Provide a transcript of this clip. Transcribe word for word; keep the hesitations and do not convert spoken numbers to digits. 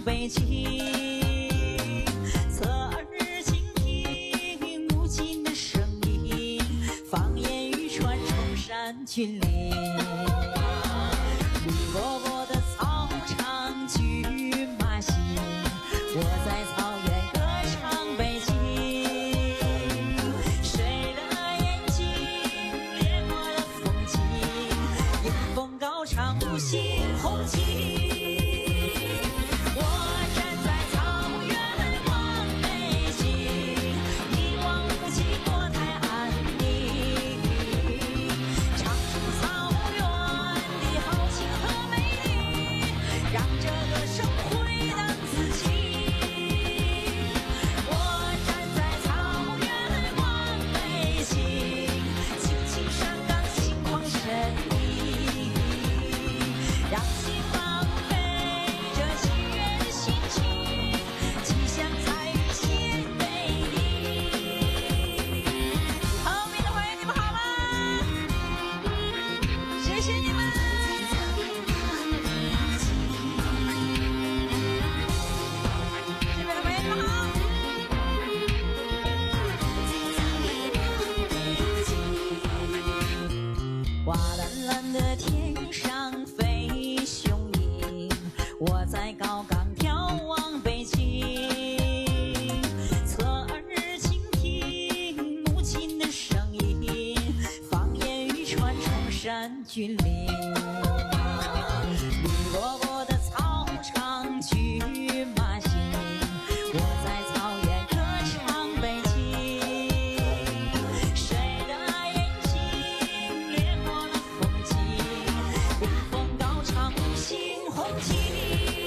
北京。侧耳倾听母亲的声音，放眼欲穿崇山峻岭。绿萝卜的草场驹马行，我在草原歌唱北京。谁的眼睛掠过了风景，迎风高唱五星红旗。瓦蓝蓝的天上飞雄鹰，我在高岗眺望北京。侧耳倾听母亲的声音，放眼欲穿崇山峻岭。绿萝卜的草场驹马行，我在草原歌唱北京。谁的眼睛掠过了风景，迎风高唱五星红旗。